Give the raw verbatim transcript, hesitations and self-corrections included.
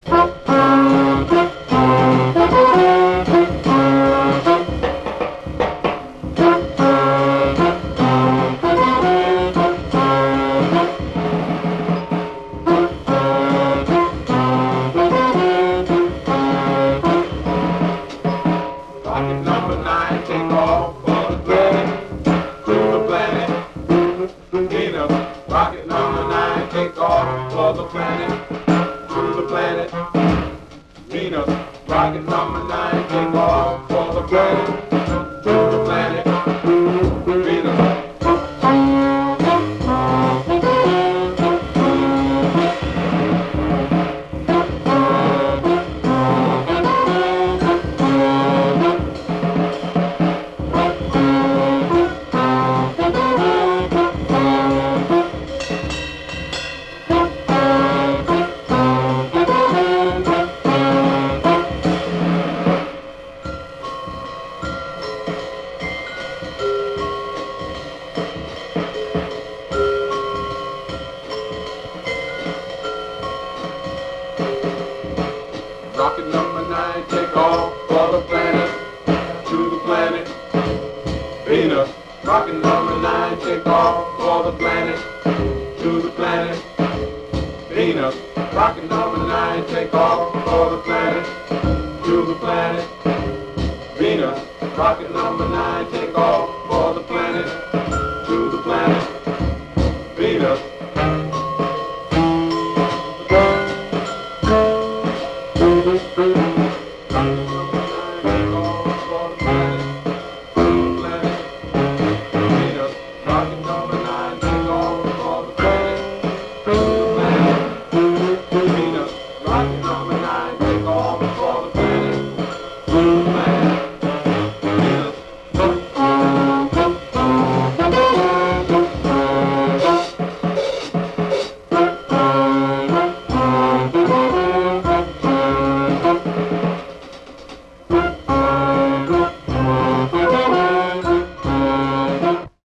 Rocket number nine, take off for the planet, to the planet, Venus. Rocket number nine, take off for the planet, to the planet, Venus. Rocket number nine, take off for the planet, to the planet, Venus. Rocket number nine, take off for the planet, to the planet, Venus. Rocket number nine, take off for the planet, to the planet, Venus. Rocket number nine, take off for the planet, to the planet, Venus. Rocket number nine, take off